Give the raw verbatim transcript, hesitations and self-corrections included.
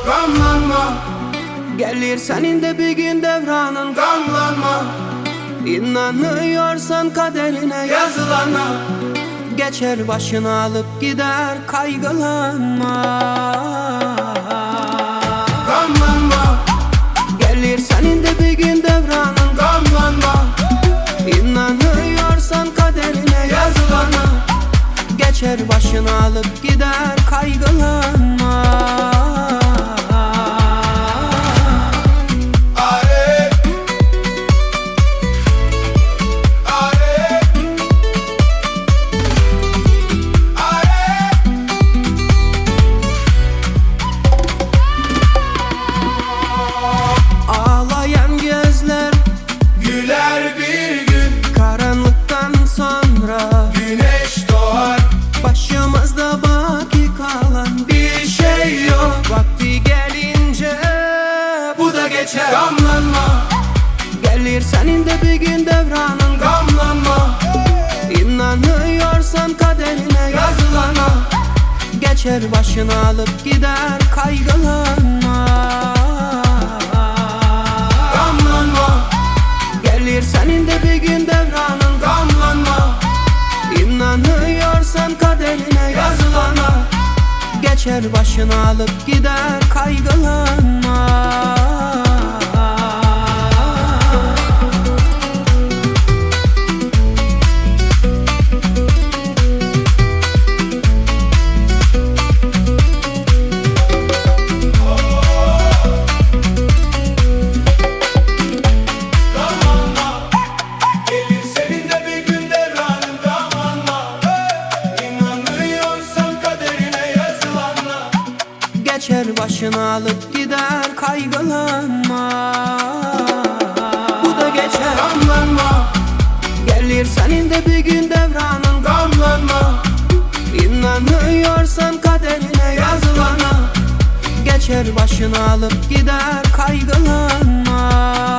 gamlanma. Gelir senin de bir gün devranın, gamlanma. İnanıyorsan kaderine yazılana, geçer başını alıp gider, kaygılanma. Gamlanma. Gelir senin de bir gün devranın, gamlanma. İnanıyorsan kaderine yazılana, geçer başını alıp gider, kaygılanma. Başımızda baki kalan bir şey yok. Vakti gelince bu da geçer. Gamlanma. Gelir senin de bir gün devranın, Gamlanma. İnanıyorsan kaderine Yazılana, geçer başını alıp gider, kaygılanma. Gamlanma. Gelir senin de bir gün devranın, Gamlanma. İnanıyorsan kaderine Yazılana, geçer başını alıp gider, kaygılanma. Geçer başını alıp gider, kaygılanma. Bu da geçer. Gamlanma. Gelir senin de bir gün devranın, Gamlanma. İnanıyorsan kaderine Yazılana, geçer başını alıp gider, kaygılanma.